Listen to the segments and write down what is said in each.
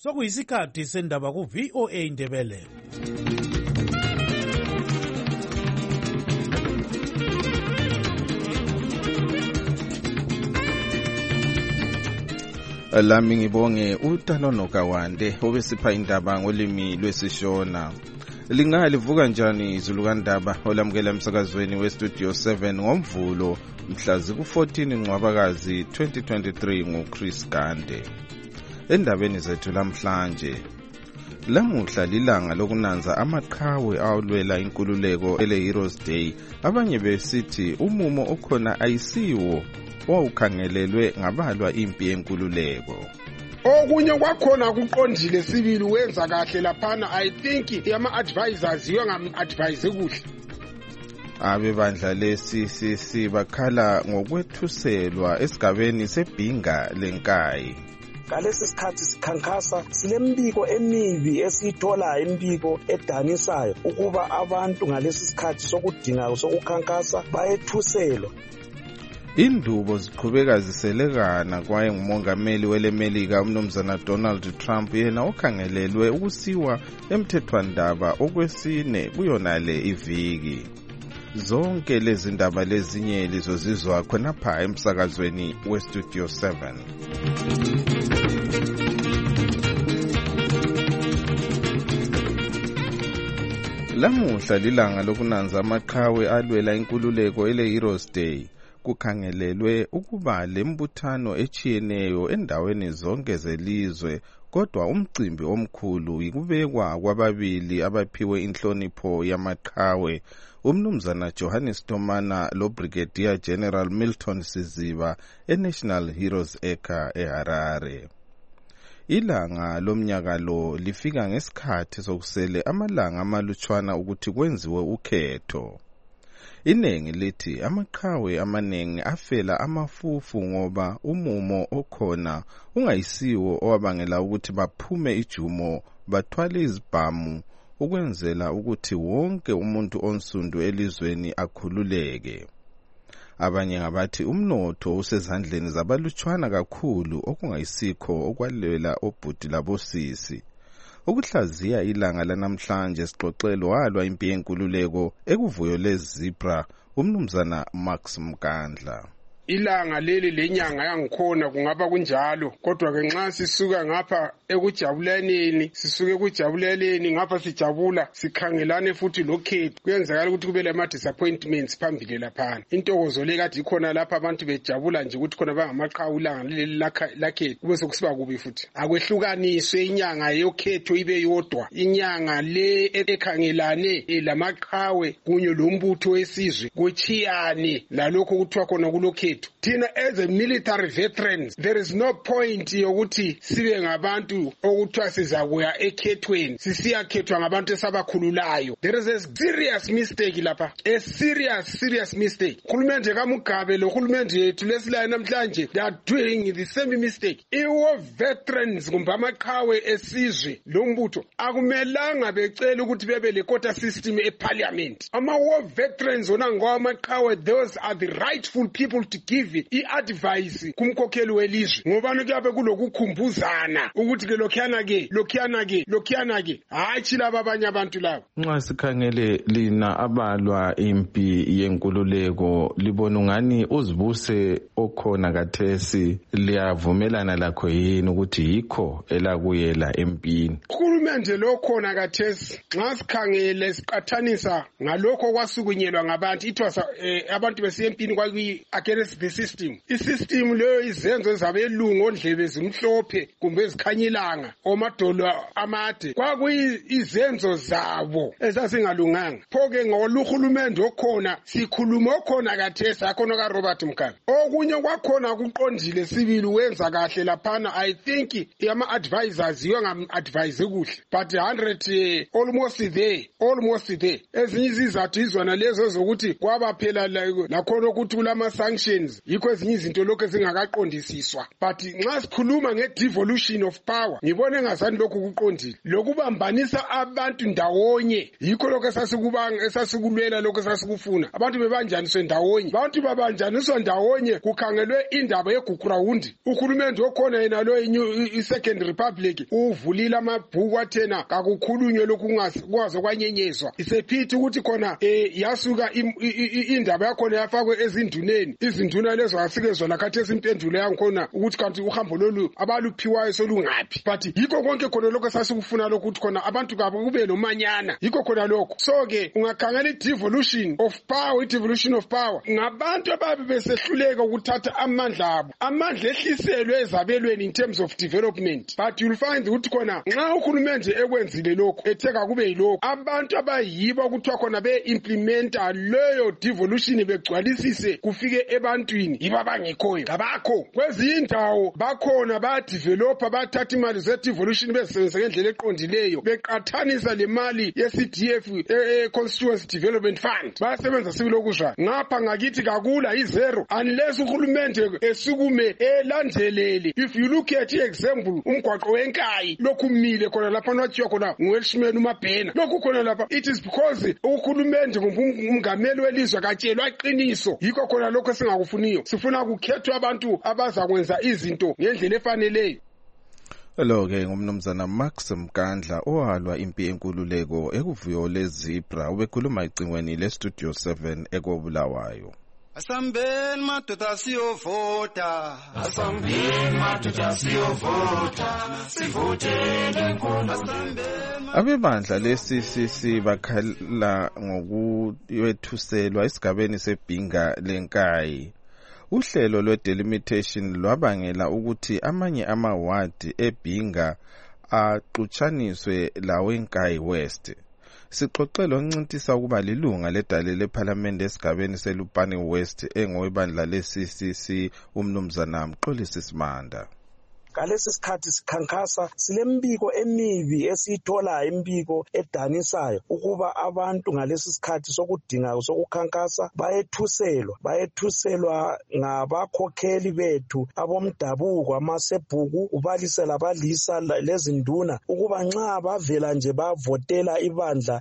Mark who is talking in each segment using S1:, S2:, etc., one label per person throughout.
S1: Sokuyisikhathi sendaba ku VOA Indebele.
S2: Lami ngibonge uTanono Kawande obesipha indaba ngolimi lwesishona. Lingalivuka njani izulukandaba olamukela emsakazweni weStudio 7 ngoMvulo mhla ziku-14 Ncwabakazi 2023 nguChris Gande. Endabeni zethu namhlanje, lamuhla lilanga lokunanza amaqhawe awulwela inkululeko ele-Heroes Day. Abanye besithi umumo okhona ayisiwo owawukhangelelwe ngabalwa impi yenkululeko.
S3: Okunye kwakhona kuqondile sibili wenza kahle laphana. I think ama-advisors yongam-advise kuhle.
S2: Abebandla le-CCC bakhala ngokwethuselwa esigabeni sebhinga lenkayi.
S4: Ngalesi sikhathi sikhankasa silembiko emibi esiyithola imbiko edanisayo ukuba abantu ngalesi sikhathi sokudinga sokukhankasa bayethuselwa.
S2: Indubo ziqhubeka ziselekana kwaye ngumongameli welemelika umnumzana Donald Trump yena okhangelelwe ukusiwa emthethwandaba okwesine kuyonale iviki. Zonke lezi ndaba lezinye lizozizwa khonapha emsakazweni weStudio 7. Lamuhla lilanga lokunanza amaqhawe alwela inkululeko ele-Heroes Day. Kukhangelelwe ukuba lembuthano echiyeneyo endaweni zonke zelizwe, kodwa umcimbi omkhulu yikubekwa kwababili abaphiwe inhlonipho yamaqhawe, umnumzana Johannes Tomana lo Brigadier General Milton Siziba eNational Heroes Acre eHarare. Ilanga lomnyaka lo lifika ngesikhathi sokusele amalanga amalutshwana ukuthi kwenziwe ukhetho. Inengi lithi amaqhawe amanengi afela amafufu ngoba umumo okhona ungayisiwo owabangela ukuthi baphume ijumo bathwale izibhamu ukwenzela ukuthi wonke umuntu onsundu elizweni akhululeke. Abanye ngabathi umnotho usezandleni zabalutshwana kakhulu okungayisikho okwalwela obhuti labosisi. Ukuhlaziya ilanga lanamhlanje sixoxelo walwa impi yenkululeko ekuvuyo lezibra umnumzana Max Mkandla.
S3: Ilanga leli lenyanga yangikhona kungaba kunjalo, kodwa ke nxa sisuka ngapha ekujabulaneni sisuke ekujabuleleni ngapha sijabula sikhangelane futhi lokhetho kuyenzakala ukuthi kube lama disappointments phambili laphana. Intokozo le kade ikhona lapha abantu bejabula nje ukuthi khona bangamaqhawe ilanga leli lakhetho kube sokusiba kubi futhi. Akwehlukaniswe inyanga yokhetho ibe yodwa, inyanga le ekhangelane lamaqhawe kunye lombutho wesizwe kuchiyane lalokho kuthiwa khona kulokhetho. Thina as a military veterans, there is no point yokuthi sibe ngabantu okuthiwa sizakuya ekhethweni sisiyakhethwa ngabantu esabakhululayo. There is a serious mistake lapha, a serious mistake. Khulumente kaMugabe lo khulumente yethu lesilayo namhlanje, they are doing the same mistake. Iwo veterans kumbe amaqhawe esizwe lombutho akumelanga becela ukuthi bebe le quota system eparliament. Ama-war veterans ona ngawamaqhawe, those are the rightful people to give i-advice kumkhokheli welizwe, ngoba kuyabe kulokukhumbuzana ukuthi ke lokhiyana ke hayi chilaba abanye abantu labo.
S2: Nxa sikhangele lina abalwa impi yenkululeko libona ngani uzibuse okhona kathesi liyavumelana lakho yini ukuthi yikho elakuyela empini?
S3: Uhulumende lokhona kathesi nxa sikhangele siqathanisa ngalokho kwasukunyelwa ngabantu ithwasa abantu besempini kwakuyi against the system. Isystem leyo izenzo ezabelungu ondlebe zimhlophe kumbe ezikhanyilanga omadolo amade kwakuyizenzo zabo ezazingalunganga. Phoke ngoluhulumende okhona sikhuluma okhona kathesi akhona kaRobert Mugabe. Okunye kwakhona kuqondile sibili wenza kahle laphana. I think ama-advisors yongam-advise kuhle. but 100 almost there. Ezinye izizathu izona lezo zokuthi kwaba phela lakhona ukuthi kulama sanctions yikho ezinye izinto lokho ezingakaqondisiswa. But nxa sikhuluma nge-devolution of power ngibone ngazani lokhu kuqondile lokubambanisa abantu ndawonye yikho lokho esasikulwela lokho esasikufuna. Abantu bebanjaniswe ndawonye, abantu babanjaniswa ndawonye kukhangelwe indaba yeGukurawundi. Uhulumende okhona yena lo i-Second Republic uvulile amabhuku athena kakukhulunywe lokhu kungaze kwanyenyezwa. Isephithi ukuthi khona yasuka indaba yakhona yafakwe ezinduneni. Izinduna lezo asikezwe lakhathesi impendulo yankhona ukuthi kanti uhambo lolu abaluphiwayo solungaphi. But yikho konke khona lokho sasikufuna lokho ukuthi khona abantu kabo kube nomanyana. Yikho khona lokho. So ke ungakhangela i-devolution of power ngabantu ababe besehluleka ukuthatha amandla abo. Amandla ehliselwe ezabelweni in terms of development. But you'll find ukuthi khona nxa uhulumende ekwenzile lokho etheka kube yilokho abantu abayibo ukuthiwa khona be-implementa leyo devolution begcwalisise kufike ebantwini yibo abangekhoyo ngabakho. Kwezinye indawo bakhona bayadevelopa bathatha imali ze-devolution bezisebenzisa ngendlela eqondileyo beqathanisa le mali ye-CDF Constituency Development Fund bayasebenza sibili okuzwayo. Ngapha ngakithi kakula izero unless uhulumende esukume elandelele. If you look at example umgwaqo wenkayi lokhu umile khona lapha wathiwa khona nguWelshman uMabhena lokhu khona lapha it is because uhulumende umngameli welizwe katshelwa iqiniso. Yikho khona lokho singakufuniyo. Sifuna kukhethwa abantu abazakwenza izinto ngendlela efaneleyo.
S2: Lo-ke ngumnumzana Max Mkandla owalwa impi yenkululeko ekuvuyo leZebra ubekhuluma icingweni leStudio 7 ekobulawayo.
S5: Asambeni madoda siyovota, asambeni madoda siyovota, sivotele nkulunkulu.
S2: Abebandla le-CCC bakhala ngokuyethuselwa esigabeni seBhinga lenkayi. Uhlelo lwe-delimitation lwabangela ukuthi amanye amawadi eBhinga axutshaniswe lawenkayi West. Sixoxelo ncintisa ukuba lilunga ledale lephalamende esigabeni seLupane West engowebandla le-CCC umnumzana Mxolisi Simanda.
S4: Ngalesi sikhathi sikhankasa silembiko emibi esiyithola imbiko edanisayo ukuba abantu ngalesi sikhathi sokudinga sokukhankasa bayethuselwa ngabakhokheli bethu abomdabuko amasebhuku ubalisela abalisa lezinduna ukuba nxa bavela nje bavotela ibandla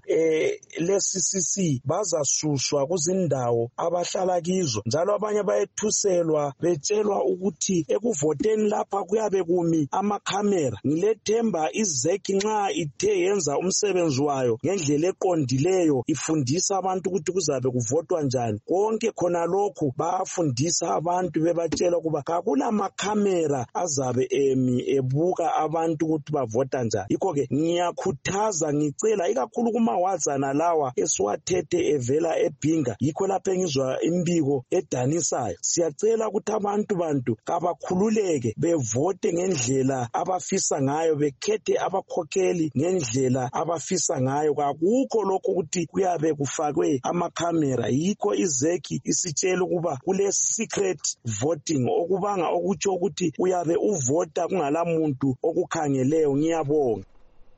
S4: le-CCC bazasuswa kuzindawo abahlala kizo. Njalo abanye bayethuselwa betshelwa ukuthi ekuvoteni lapha kuyabe kumi amakhamera. Ngilethemba izeki nxa ithe yenza umsebenzi wayo ngendlela eqondileyo ifundisa abantu ukuthi kuzabe kuvotwa njani. Konke khona lokhu bayafundisa abantu bebatshela kuba kakula makhamera azabe ebuka abantu ukuthi bavota njani. Yikho ke ngiyakhuthaza ngicela ikakhulu kumawazana lawa esiwathethe evela eBhinga. Yikho lapho engizwa imbiko edanisayo. Siyacela ukuthi abantu kabakhululeke bevote ngendlela abafisa ngayo bekhethe abakhokheli ngendlela abafisa ngayo. Kakukho lokho ukuthi kuyabe kufakwe amakhamera. Yikho izeki isitshela ukuba kule secret voting okubanga okutsho ukuthi uyabe uvota kungala muntu okukhangeleyo. Ngiyabonga.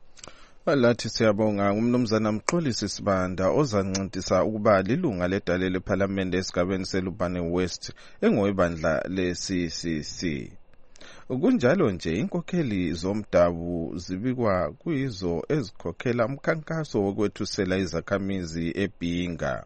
S2: Lathi siyabonga umnumzana Mxolisi Sibanda ozancintisa ukuba lilunga ledale lephalamende esigabeni seLupane West engowebandla le-CCC. Kunjalo nje inkokheli zomdabu zibikwa kuyizo ezikhokhela umkhankaso wokwethusela izakhamizi eBhinga.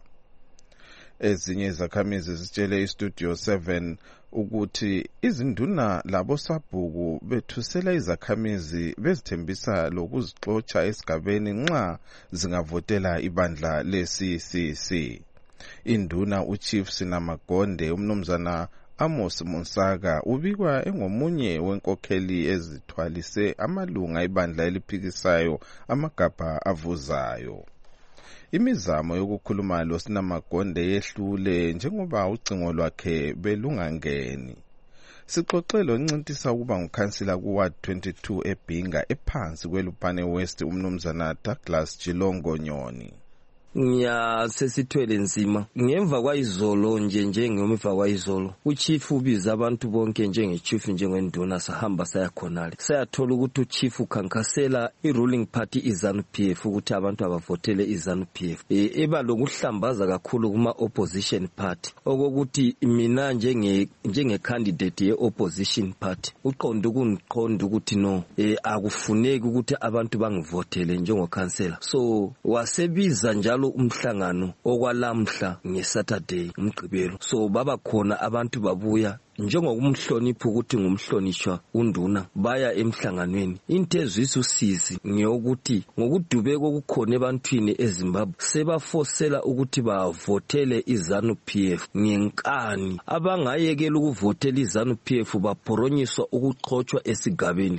S2: Ezinye izakhamizi zitshele iStudio 7 ukuthi izinduna labo sabhuku bethusela izakhamizi bezithembisa lokuzixotsha esigabeni nxa zingavotela ibandla le-CCC. Induna uChief Sinamagonde umnumzana Amos Monsaka ubikwa engomunye wenkokheli ezithwalise amalunga ibandla eliphikisayo amagabha avuzayo. Imizamo yokukhuluma lo Sinamagonde yehlule njengoba ucingo lwakhe belungangeni. Sixoxelo ncintisa ukuba ngukhansila kuWard 22 eBhinga ephansi kweLupane West umnumzana Douglas Jilongo Nyoni.
S6: sesithwele nzima ngemva kwayizolo ngemva kwayizolo uchief ubiza abantu bonke njengechief njengenduna sahamba sayakhonale sayathola ukuthi uchief ukhankasela i-ruling party iZANU-PF ukuthi abantu abavotele iZANU-PF eba lokuhlambaza kakhulu kuma-opposition party okokuthi mina njenge-candidate ye-opposition party uqonda ukuthi no akufuneki ukuthi abantu bangivotele njengokhansela so wasebiza njalo umhlangano okwalamhla ngeSaturday umgqibelo so baba khona abantu babuya njengokumhlonipha ukuthi ngumhlonishwa unduna baya emhlanganweni into ezwisa usizi ngeyokuthi ngokudubeka okukhona ebantwini eZimbabwe sebafosela ukuthi bavotele iZANU-PF ngenkani abangayekela ukuvotela iZANU-PF baphronyiswa ukuxoxwa esigabeni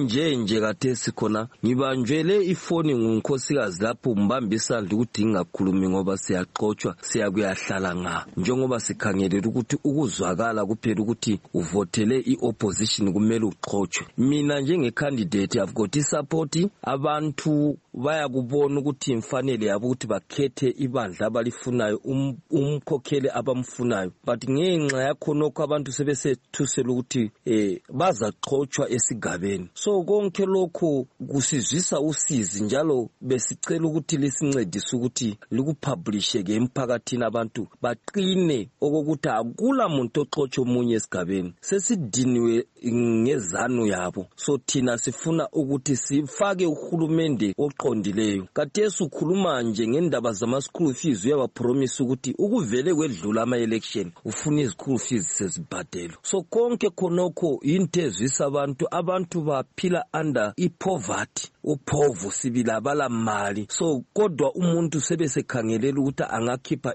S6: nje kade sikhona ngibanjwele ifoni ngunkosikazi lapho mbambisa ukuthi ngingakhulumi ngoba siyaxoxwa siyakuyahlala njengoba sikhangelela ukuthi ukuzwakala kuphela ukuthi uvotele i-opposition kumele uxoxwe mina njenge-candidate I've got i-support abantu bayakubona ukuthi imfanele yabo ukuthi bakhethe ibandla abalifunayo umkhokheli abamfunayo but ngenxa yakho nokho abantu sebesethusela ukuthi bazaxoxwa esigabeni so konke lokho kusizwisa usizi njalo besicela ukuthi lisincedise ukuthi likupublishe emphakathini abantu baqine okokuthi akula muntu oxoxa omunye esigabeni sesidiniwe ngezanu yabo so thina sifuna ukuthi sifake uhulumende oqondileyo kade ukhuluma nje ngendaba zama-school fees uyabapromise ukuthi ukuvele kwedlula ama-election ufuna izi-school fees sezibhadelo so konke khonokho into ezwisa abantu baphila under i-poverty uphovu sibila abalamali so kodwa umuntu sebesekhangelela ukuthi angakhipha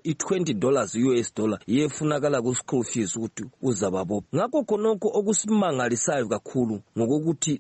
S6: $20 US yefunakala ku-school fees ukuthi uzababo ngakho khonokho okusimangalisayo kakhulu ngokuthi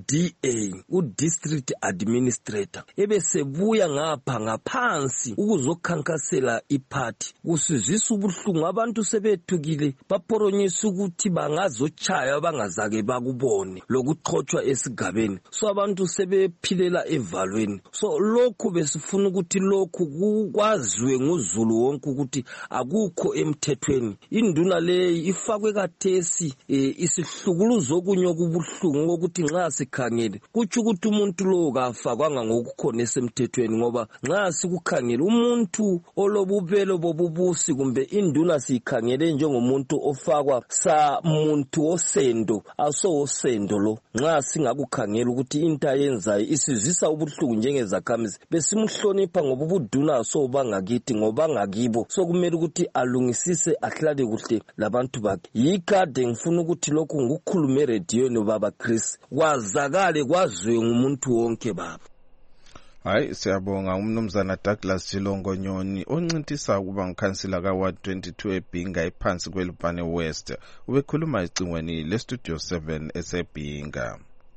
S6: u-district administrator ebesebuya ngaphansi ukuzokhankasela iphathi kusizisa ubuhlungu abantu sebethukile baphronyisa ukuthi bangazochaya bangazake bakubone lokuxoxwa esigabeni so abantu sebephilela evalweni so lokhu besifuna ukuthi lokhu kukwaziwe nguzulu wonke ukuthi akukho emthethweni induna leyi ifakwe kathesi isihlukuluzo okunye okubuhlungu ukuthi nxa sikhangele kuthi ukuthi umuntu lo kafakwanga ngokukhona esemthethweni ngoba nxa sikukhangela umuntu olobubelo bobubusi kumbe induna sikhangele njengomuntu ofakwa muntu osendo osendo lo nxa singakukhangela ukuthi into ayenzayo isizisa ubuhlungu njengezakhamizi besimhlonipha ngoba ubuduna bangakithi ngoba ngakibo so kumele ukuthi alungisise ahlale kuhle labantu bakhe yikade ngifuna ukuthi lokhu ngukhulume erediyweni baba Chris kwazakale kwaziwe ngumuntu wonke baba
S2: hayi siyabonga umnumzana Douglas Jilongo Nyoni oncintisa ukuba ngikhansila ka-Ward 22 eBhinga ephansi kweLupane West ubekhuluma ecingweni le-Studio 7 eseBhinga.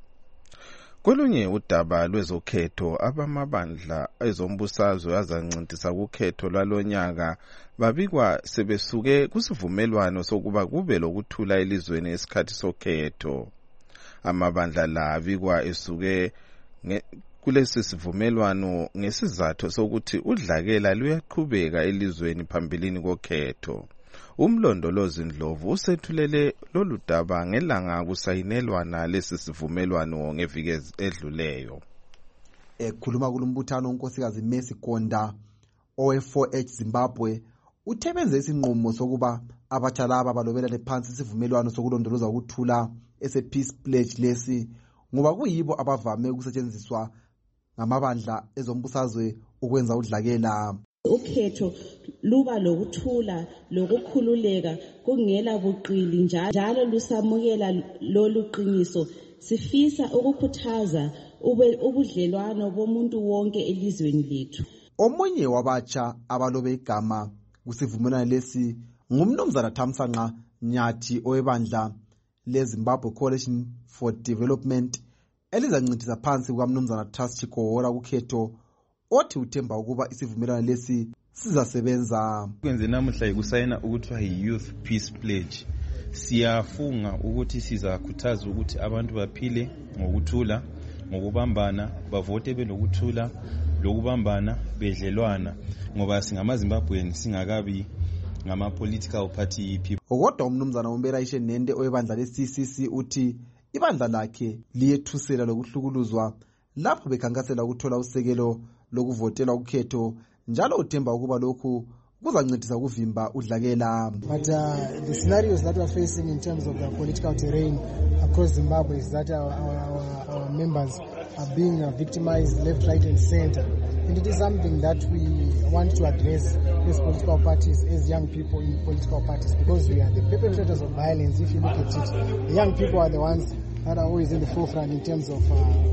S2: Kolunye udaba lwezokhetho abamabandla ezombusazwe azancintisa kukhetho lwalonyaka babikwa sebesuke kusivumelwano sokuba kube lokuthula elizweni esikhathi sokhetho. Amabandla la abikwa esuke kulesi sivumelwano ngesizathu sokuthi udlakela luyaqhubeka elizweni phambilini kokhetho. Umlondolozi Ndlovu usethulele lolu daba ngelanga kusayinelwana lesi sivumelwano ngeviki edluleyo.
S7: Ekhuluma kulumbuthano unkosikazi Mercy Gonda owe4H Zimbabwe uthebenze isinqumo sokuba abatsha laba balobelane phansi isivumelwano sokulondoloza ukuthula ese-Peace Pledge lesi ngoba kuyibo abavame ukusetshenziswa ngamabandla ezombusazwe ukwenza udlakela.
S8: Ukhetho luba lokuthula lokukhululeka kungela buqili njalo lusamukela lolu qiniso sifisa ukukhuthaza ubudlelwano bomuntu wonke elizweni lethu.
S7: Omunye wabatsha abalobe igama kusivumelwano lesi ngumnumzana Thamsanqa Nyathi owebandla leZimbabwe Coalition for Development elizancintisa phansi kukamnumzana Trust Chikora kukhetho othi uthemba ukuba isivumelwano lesi sizasebenza.
S9: Kwenze namuhla yikusayina ukuthiwa yi-Youth Peace Pledge. Siyafunga ukuthi sizakhuthaza ukuthi abantu baphile ngokuthula, ngokubambana, bavote benokuthula, lokubambana bedlelwana ngoba singamaZimbabwean singakabi ngama-political party people.
S7: Kodwa umnumzana Umbera Ishenende oyebandla le-CCC uthi ibandla lakhe liyethusela lokuhlukuluzwa lapho bekhankasela ukuthola usekelo lokuvotela ukhetho njalo uthemba ukuba lokhu kuzancedisa ukuvimba udlakela.
S10: But the scenarios that we are facing in terms of the political terrain across Zimbabwe is that our members are being victimized left, right and center. And it is something that we want to address as political parties, as young people in political parties, because we are the perpetrators of violence. If you look at it, the young people are the ones that are always in the forefront in terms of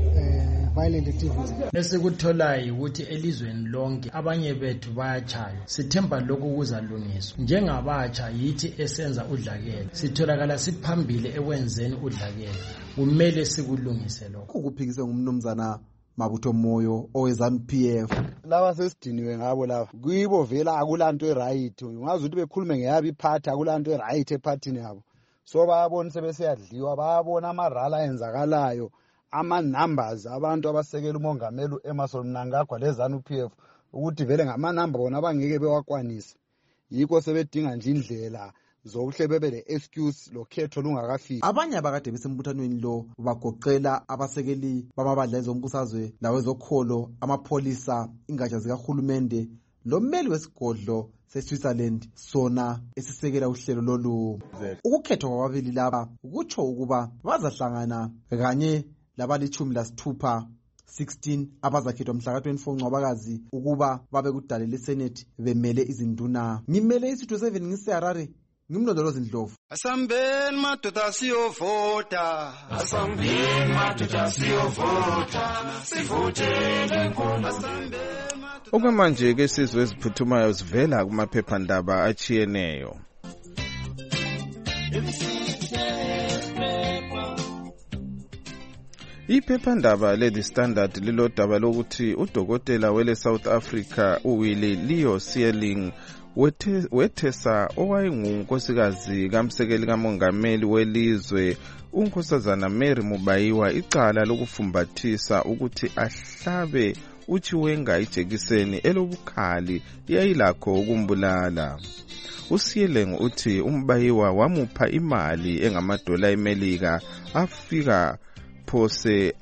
S10: violent activities.
S11: Esikutholayo ukuthi elizweni lonke abanye bethu bayachaya. Sithemba lokhu kuzalungiswa. Njengabatsha yithi esenza udlakela. Sitholakala siphambili ekwenzeni udlakela. Kumele sikulungise lokho.
S7: Ukuphikiswa ngumnumzana Mabutho Moyo oweZANU-PF.
S12: Laba sesidiniwe ngabo laba. Kuyibo vela akulanto eright. Ungazi ukuthi bekhulume ngeyabi iphathi akulanto eright ephathini yabo. So bayabona sebeseyadliwa bayabona amarala enzakalayo. Ama-numbers abantu abasekela umongameli Emmerson Mnangagwa leZANU-PF ukuthi vele ngama-number bona abangeke bewakwanise. Yikho sebedinga nje indlela zokuhle bebe le-excuse lokhetho lungakafiki.
S7: Abanye abakade besembuthanweni lo bagoqela abasekeli bamabandla ezombusazwe lawezokholo, amapholisa, ingatsha zikahulumende lommeli wesigodlo se-Switzerland sona esisekela uhlelo lolu. Ukukhethwa kwababili laba kutsho ukuba bazahlangana kanye labali-16 abazakhethwa mhla ka-24 Ncwabakazi ukuba babe kudale leSenate bemele izinduna. Ngimele isitho 7 ngiseHarare, ngimlondolozi Ndlovu.
S5: Asambeni madoda siyovota. Asambeni madoda siyovota. Sivotele inkundla.
S2: Okwamanje-ke isizwe eziphuthumayo zivela kumaphephandaba achiyeneyo. Iphephandaba le-The Standard lilodaba lokuthi udokotela wele South Africa uWillie Leo Sealing wethesa owayengunkosikazi kamsekeli kamongameli welizwe unkosazana Mary Mubayiwa icala lokufumbathisa ukuthi ahlabe uChiwenga ijekiseni elobukhali yayilakho ukumbulala. uSealing uthi uMbayiwa wamupha imali engamadola eMelika afika phose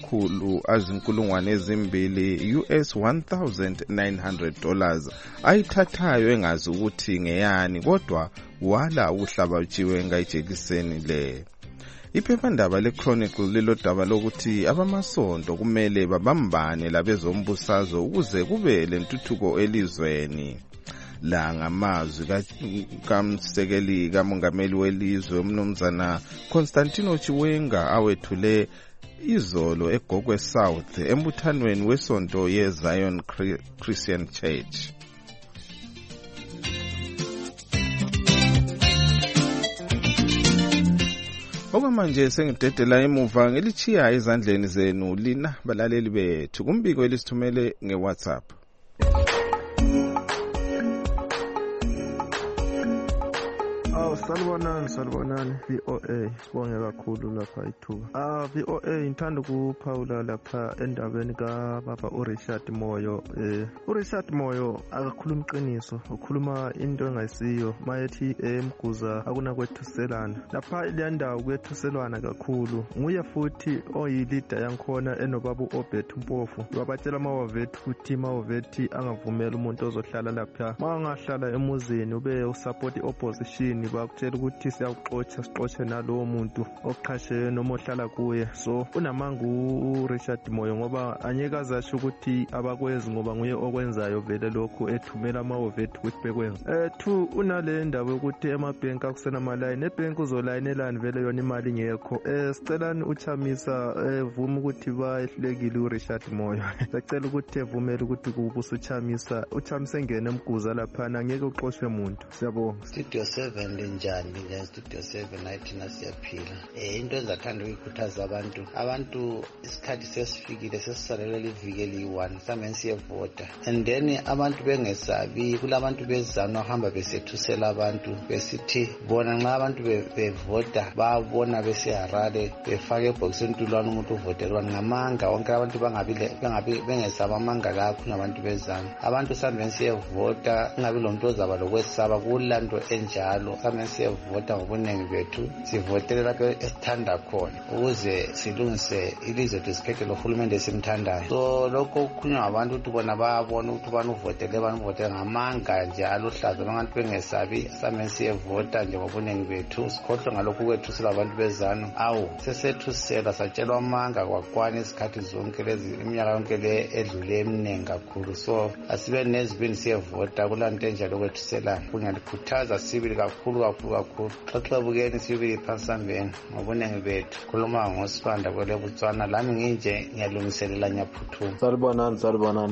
S2: $2,200 US $1,900 ayithathayo engazi ukuthi ngeyani kodwa wala ukuhlaba uChiwenga ijekiseni le. Iphephandaba leChronicle lilodaba lokuthi abamasonto kumele babambane labezombusazwe ukuze kube lentuthuko elizweni. La ngamazwi kamsekeli kamongameli welizwe umnumzana Constantino Chiwenga awethule izolo eGogwe South embuthanweni wesonto yeZion Christian Church. Okwamanje sengidedela emuva ngelichiya ezandleni zenu lina balaleli bethu kumbiko elisithumele ngeWhatsApp.
S13: Salibonani VOA sibonge kakhulu lapha ithuba. VOA ngithanda ukuphawula lapha endabeni kaBaba uRichard Moyo. uRichard Moyo akakhuluma iqiniso, ukhuluma into engayisiyo mayethi emguza akunakwethuselana. Lapha le ndawo kwethuselwana kakhulu. Nguye futhi oyilida yankhona enobaba uObert Mpofu. Wabatshela amawavethi ukuthi amawavethi angavumela umuntu ozohlala lapha. Mangahlala emuzini ube usupport opposition bakutshela ukuthi siyakuxotsha nalowo muntu oqhashe noma ohlala kuye. So unamangu uRichard Moyo ngoba anyeka azasho ukuthi abakwenzi ngoba nguye okwenzayo vele lokho ethumela amawavethi ukuthi bekwenza. Two unale ndaba ukuthi emabhenki akusenamalini ebhenki uzolayinelani vele yona imali ngekho. Sicelani uChamisa vuma ukuthi bayehlulekile uRichard Moyo. Sicela ukuthi evumele ukuthi kubusa uChamisa engene emguza lapha angeke uxoshwe umuntu. Siyabonga.
S14: Studio 7 linjani Studio 7 nathina siyaphila. Into engizathanda ukuyikhuthaza abantu isikhathi sesifike sesisalele livike liyi-1 mhlawumbe siyevota, and then abantu bengesabi, kulabantu bezana ohamba besethusela abantu besithi bona nxa abantu bevota babona besiharare befake ebhokisini tulwana umuntu uvotelwa ngamanga. Wonke abantu bengesaba amanga kakhulu ngabantu bezana. Abantu mhlawumbe siyevota kungabi lomuntu ozaba lokwesaba kulanto enjalo. Mhlawumbe siyevota ngobunengi bethu sivotele lapho esithanda khona ukuze silungise ilizwe disikhethe lohulumende esimthandayo. So lokho kukhulunywa ngabantu ukuthi bona bayabona ukuthi banuvotele ngamanga njalo hlazo abantu bengesabi. Mhlawumbe siyevota nje ngobunengi bethu sikhohlwe ngalokhu kwethusela abantu bezana. Sesethusela satshelwa amanga kwakwana isikhathi zonke lezi iminyaka yonke le edlule eminingi kakhulu. So asibe nezibini siyevota kulanto enjalo kwethusela. Kungalikhuthaza sibili kakhulu. Xaxabukeni sibili phasambeni ngobunengi bethu. Khuluma ngosibanda kwele Botswana lami nginje ngiyalungiselela nyaphuthuma.
S15: Salibonani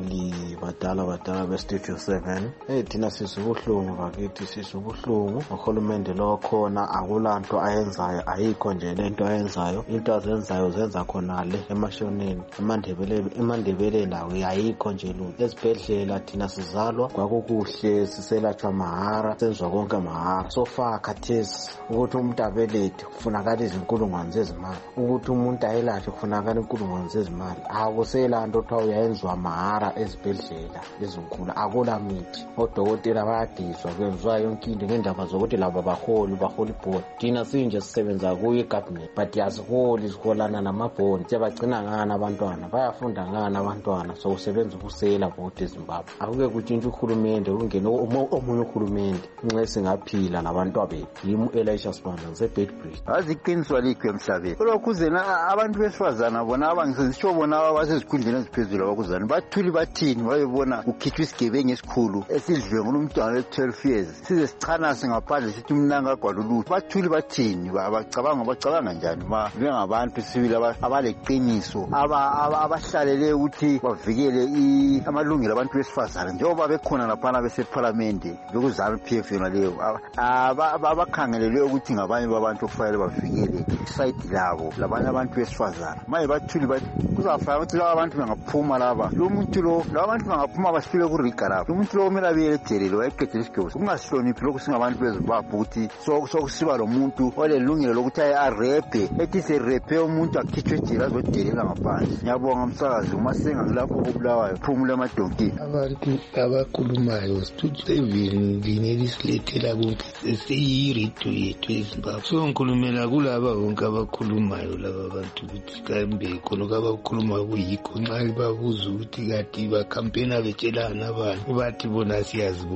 S15: badala beStudio 7. Thina sisubuhlungu bakithi, sisubuhlungu. Uhulumende lo khona akulanto ayenzayo, ayikho nje lento ayenzayo. Into azenzayo zenza khonale emashoneni, emandebeleni lawo ayikho nje lutho. Esibhedlela thina sizalwa kwakukuhle, siselatshwa mahara, senzwa konke mahara. So far khathesi ukuthi umuntu abelethe kufunakala izinkulungwane zezimali, ukuthi umuntu ayelatshwe kufunakala inkulungwane zezimali. Akusela nto kuthiwa uyayenzwa mahara ezibhedlela ezinkulu, akula mithi. Odokotela bayadiswa kwenziwa yonke into ngendaba zokuthi laba baholi ibhodi. Thina sinje sisebenza kuyo igovernment but asiholi, siholana namabhoni. Siyabagcina ngani abantwana, bayafunda ngani abantwana, so usebenza ubusela bodi eZimbabwe. Akuke kutshintshe uhulumende kungene omunye uhulumende nxa singaphila nabantwana bethu. Yimi Elisha Sibanda ngiseBedbridge.
S16: Aziqiniswa likho emhlabeni. Lokhuze abantu besifazana bona abangisizisho bona abasezikhundleni eziphezulu abakuzana bathuli bathini bayebona ukhitshwa isigebengu esikhulu esidliwe ngumntwana we-12 years size sichana singaphandle sithi umnanga gwalulutho. Bathuli bathini, bacabanga njani bengabantu sibili abaleqiniso abahlalele ukuthi bavikele amalungelo abantu besifazana njengoba bekhona laphana beseParliament bekuzana PF yona leyo abakhangelele ukuthi ngabanye babantu kufanele bavikele isayidi labo labanye abantu besifazana. Maye bathuli kuzafanele ukuthi laba abantu bangaphuma laba abantu bangaphuma basifile kuriga lapho. Lo muntu lo kumele abiyelejele wayeqedile isigwebo kungasihloniphi lokhu singabantu beZimbabwe ukuthi sokusiba lo muntu olelungelo lokuthi arepe ethi serepe umuntu akhitshwe ejele azodelela ngaphandle. Ngiyabonga umsakazi uMasenga ngilapho kubulawayo phumula emadonkini.
S17: Abantu abakhulumayo Studio 7 linelisilethela konke sesiyirito yethu eZimbabwe. So ngikhulumela kulaba bonke abakhulumayo laba bantu ukuthi kambe khona abakhulumayo kuyikho nxa babuza ukuthi kati bakampena betshelana abantu bathi bona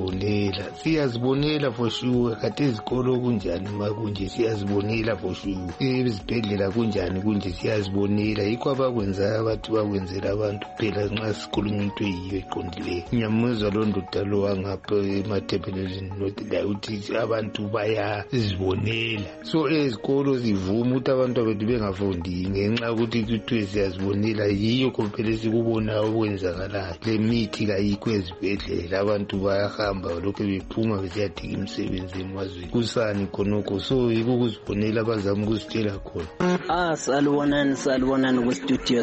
S17: siyazibonela for sure. Kati ezikolo kunjani makunje siyazibonela for sure. Ezibhedlela kunjani kunje siyazibonela. Yikho abakwenzayo abathi bakwenzela abantu phela nxa sikhuluma into eyiyo eqondileyo. Ngiyamuzwa lo ndoda lo wangapha emathebeleleni nothi ukuthi abantu bayazibonela. So ezikolo zivuma ukuthi abantu bethu bengafundi ngenxa ukuthi kuthiwe siyazibonela. Yiyo phela sikubona okwenzakalayo. Le mithi kayikho ezibhedlela, abantu bayahamba lokho bephuma besiyadinga imisebenzi emazweni. Kusani khonokho, so yikho ukuzibonela abazama ukusitshela khona.
S18: Salibonani kuStudio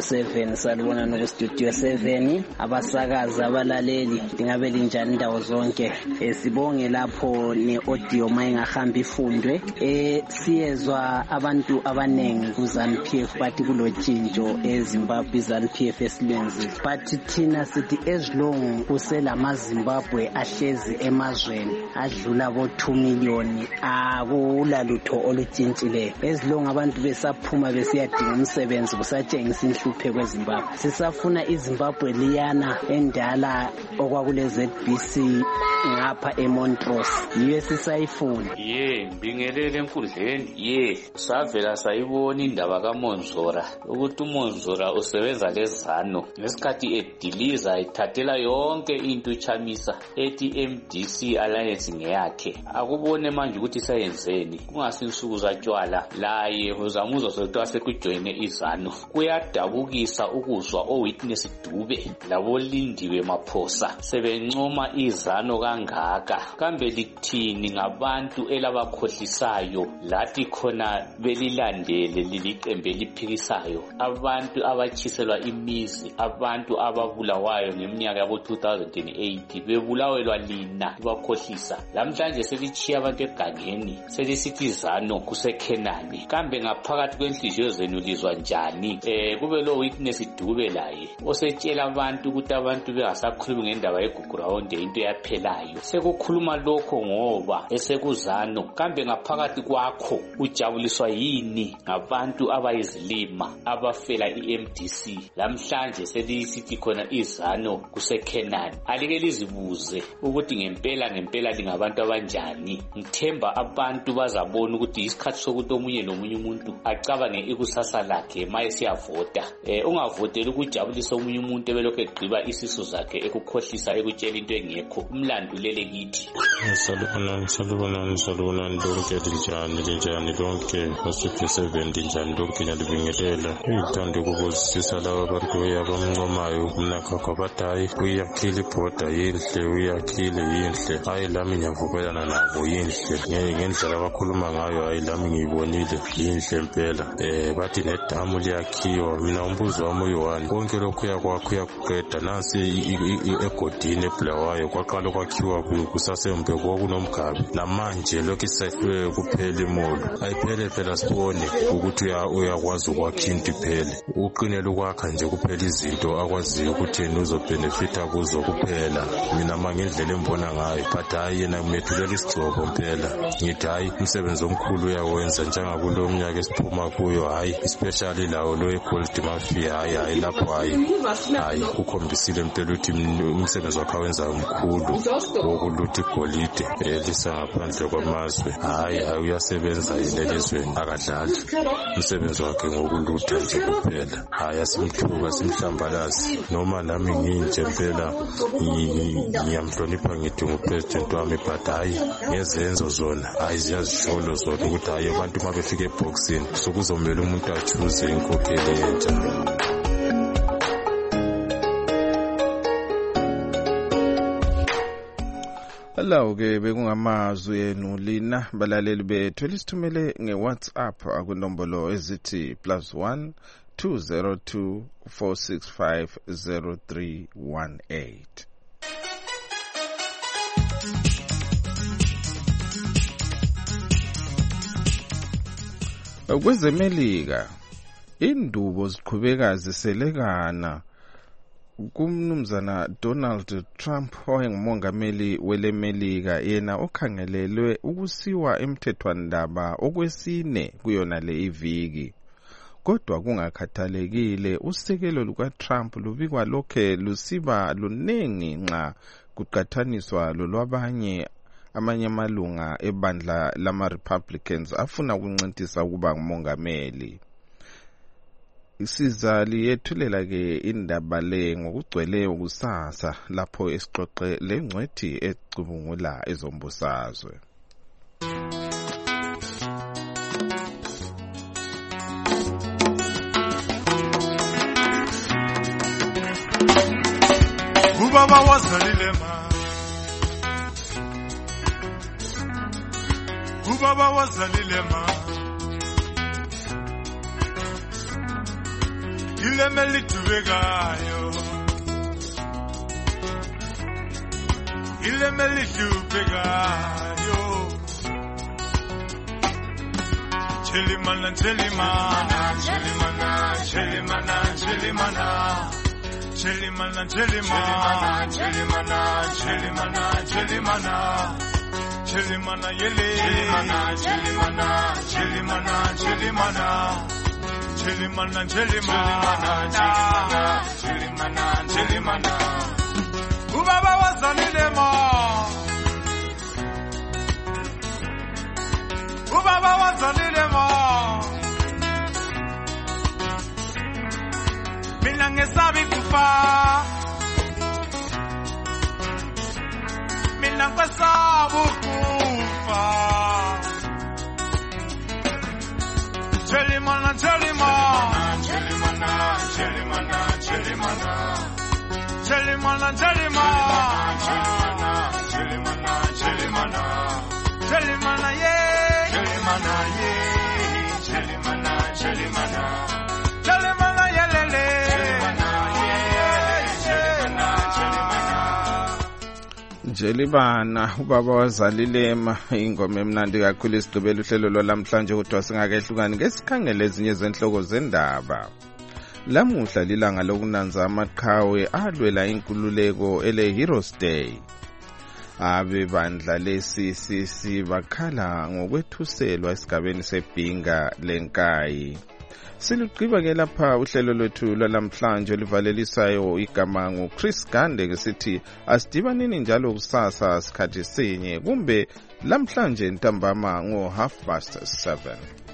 S18: 7 abasakazi abalaleli lingabe linjani indawo zonke. Sibonge lapho ne-audio mayingahambi ifundwe. Siyezwa abantu abanengi kuZANU-PF bathi kulotshintsho eZimbabwe iZANU-PF esilwenzi, but thina sithi ezilongu kuselamaZimbabwe ahlezi emazweni adlula bo2 million akulalutho olutshintshileyo. Ezilongu abantu besaphuma besiyadinga umsebenzi kusatshengisa inhluphe kweZimbabwe. Sisafuna iZimbabwe liyana endala okwakule ZBC ngapha eMontrose, yiyo sisayifuna.
S19: Mbingelele enkundleni. Savela sayibona indaba kaMonzora ukuthi uMonzora usebenza leZANU ngesikhathi ediliza ethathela yonke into uChamisa ethi MDC alliance ngeyakhe. Akubone manje ukuthi sayenzeni, kungasinsuku zatshwala laye uzamuzwa sokuthiwa sekujoyine iZANU. Kuyadabukisa ukuzwa oWitness Dube labolindiwe Maphosa sebencoma iZANU kangaka kambe lithini ngabantu elabakhohlisayo lathi khona belilandele liliqembe eliphikisayo, abantu abatshiselwa imizi, abantu ababulawayo ngeminyaka yabo 2008 bebulawelwa lina libakhohlisa. Lamhlanje selitshiya abantu egangeni selisithi ZANU kuseKhenani. Kambe ngaphakathi kwenhliziyo zenu lizwa njani? Kube lo witness Dube laye osetshela abantu ukuthi abantu bengasakhulumi ngendaba yeGugurawonde into yaphelayo. Sekukhuluma lokho ngoba esekuzano. Kambe ngaphakathi kwakho ujabuliswa yini ngabantu abayizilima abafela iMDC? Lamhlanje selisithi khona izano kuseKhenani. Alike lizibuze ukuthi ngempela lingabantu abanjani. Ngithemba abantu bazabona ukuthi isikhathi sokuthi omunye nomunye umuntu acabange ikusasa lakhe maye siyavota. Ungavotela ukujabulisa omunye umuntu ebelokhu egqiba isisu zakhe ekukhohlisa ekutshela into engekho. Umlandulele kithi.
S20: Salubonani lonke linjani lonke basiphi 70 njani lonke nyalibingelela. Ngithanda ukubuzisisa laba abantu abamncomayo umnakhakho abadayi uyakhile ibhoda yinhle uyakhile yinhle. Hayi lami ngiyavumelana nabo yinhle. Ngendlela abakhuluma ngayo hayi lami ngiyibonile yinhle impela. Bathi nedamu liyakhiwa. Mina umbuzo wami uyi-1 konke lokhu yakuqeda nansi egodini eBulawayo kwaqala kwakhiwa kusasembe kunomgabi namanje lokhu isahliwe kuphela imolo ayiphele phela sibone ukuthi uyakwazi ukwakha into iphele uqinele ukwakha nje kuphela izinto akwaziyo ukuthi yena uzobenefita kuzo kuphela. Mina mangendlela embona ngayo but hayi yena umethulela isigcobo phela. Ngithi hayi umsebenzi omkhulu uyawenza njengakulo mnyaka esiphuma kuyo hayi especially lawo lo eGold Mafia hayi lapho hayi ukhombisile impela ukuthi umsebenzi wakhe wenza umkhulu wokulutha igolide lisangaphandle kwamazwe. Hayi uyasebenza yena elizweni akadlali umsebenzi wakhe ngokulutha nje kuphela. Hayi asimthuka simhlambalazi noma nami nginje phela ngiyamhlonipha ngithi ngupresident wami but hayi ngezenzo zona hayi ziyazisholo zona ukuthi hayi abantu mabefika eboxini sokuzomela umuntu achuze inkokheli yentsha.
S2: Hello ke bekungamazwi enu lina balaleli bethu lisithumele ngeWhatsApp akunombolo ezithi +1 202 465 0318. Kwezemelika indubo ziqhubeka ziselekana kumnumzana Donald Trump oyengumongameli welemelika yena okhangelelwe ukusiwa emthethwandaba okwesine kuyona le iviki. Kodwa kungakhathalekile usekelo lukaTrump lubikwa lokhe lusiba luningi nxa kuqathaniswa lolwabanye amanye amalunga ebandla lama-Republicans afuna ukuncintisa ukuba ngumongameli. Isizali yethulela ke indaba le ngokugcweleyo kusasa lapho esixoxe lengcwethi ecubungula ezombusazwe.
S21: Ubaba wazalile ma Ubaba wazalile ma Ilemeli tubekayo Ilemeli tubekayo Chelimana chelimana chelimana chelimana chelimana Chelimana chelimana chelimana chelimana chelimana Chelimana yele chelimana chelimana chelimana chelimana Chelimana, chelimana, chelimana, chelimana. Ubaba wazalile ma. Ubaba wazalile ma. Mina ngesabi kufa. Mina ngesabi kufa. Chelimana, chelimana, chelimana, chelimana, chelimana, chelimana, chelimana, chelimana, chelimana. Chelimana yeah, Chelimana yeah, Chelimana, Chelimana, Chelimana yelele, Chelimana yeah, Chelimana, Chelimana.
S2: Jelibana ubaba wazalilema ingoma emnandi kakhulu isigqibela uhlelo lwalamhlanje kodwa singakehlukani ngesikhangele ezinye zenhloko zendaba. Lamuhla lilanga lokunanza amaqhawe alwela inkululeko ele Heroes Day. Abebandla leCCC bakhala ngokwethuselwa esigabeni seBhinga lenkayi. Siluqiba ke lapha uhlelo lwethu lwalamhlanje olivalelisayo igama nguChris Gande ngesithi asidibanini njalo kusasa sikhathi sinye kumbe lamhlanje ntambama ngo 7:30.